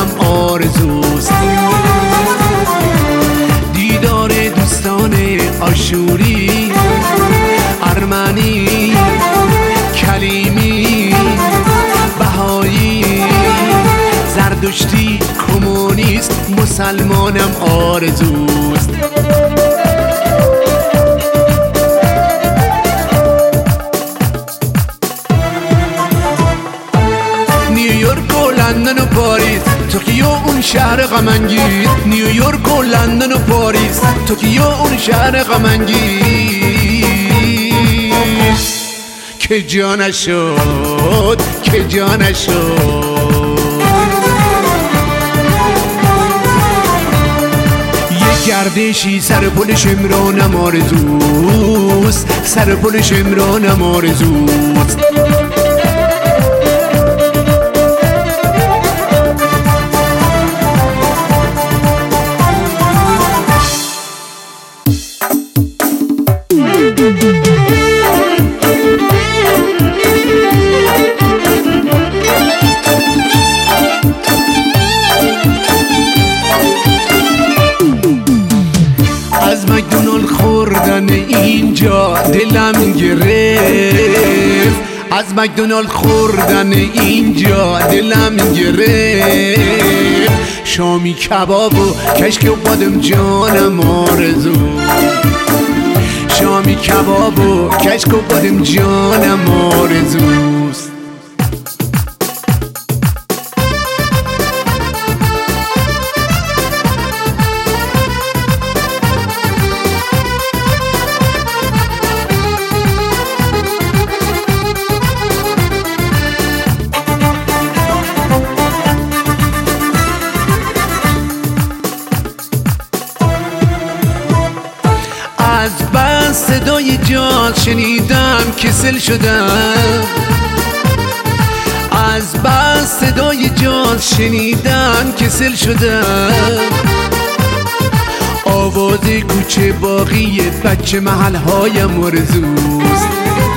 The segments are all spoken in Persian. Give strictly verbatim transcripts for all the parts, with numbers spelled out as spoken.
آرزوست. دیدار دوستان آشوری، ارمنی، کلیمی، بهایی، زردشتی، کمونیست، مسلمانم آرزوست. نیویورک و لندن و پاریس، توکیو اون شهر غم‌انگیز. نیویورک و لندن و پاریس، توکیو اون شهر غم‌انگیز. که جا نشد، که جا نشد. یک گردشی سر پل شمرانم آرزوست، سر پل شمرانم آرزوست. از مکدونالد خوردن اینجا دلم گرفت، از مکدونالد خوردن اینجا دلم گرفت. شامی کباب و کشک و بادم جانم آرزو، شامی کباب و کشک و بادم جانم آرزوست. از بس صدای جاز شنیدم کسل شدم، از بس صدای جاز شنیدم کسل شدم. آواز کوچه باقی بچه محل‌هایم آرزوست.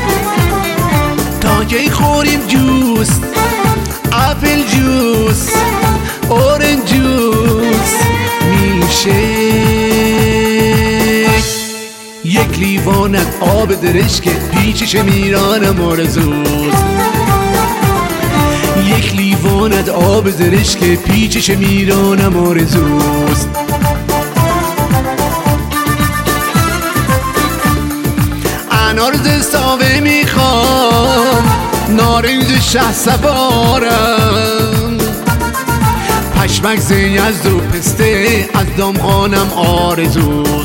تا کی خوریم جوس، اپل جوس، اورنج جوس میشه. یک لیوانت آب درشک پیچش میرانم آرزوست. یک لیوانت آب درشک پیچش میرانم آرزوست. انار زستاوه میخوام، نارنج شه سوارم، پشمک ز یزد و پسته از دامغانم آرزوست.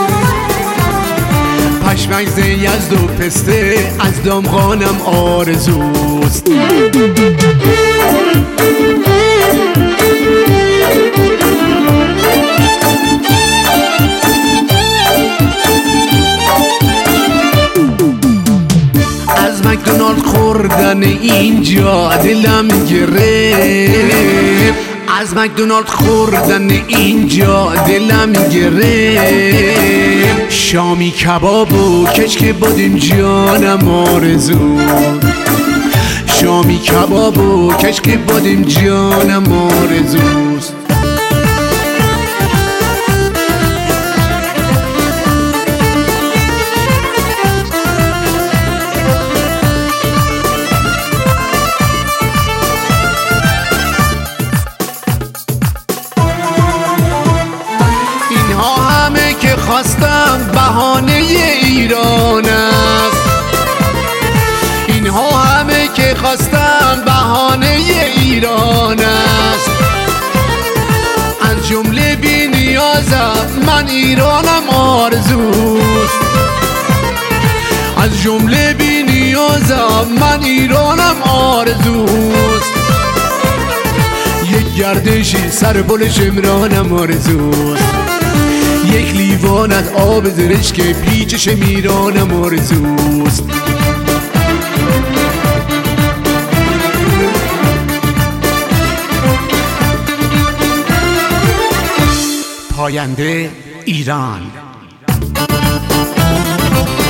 پشمک ز یزد و پسته از دامغانم آرزوست. از مکدونالد خوردن اینجا دلم گرفت، از مکدونالد خوردن اینجا دلم گرفت. شامی کباب و کشک بادم جانم آرزو، شامی کباب و کشک بادم جانم آرزوست. خواستم بهانه ایران است، اینها همه که خواستم بهانه ایران است. از جمله بی نیازم من ایرانم آرزوست، از جمله بی نیازم من ایرانم آرزوست. یک گردشی سر پل شمرانم آرزوست. یک لیوانت آب زرشک پیچش میرانم آرزوست. پاینده ایران.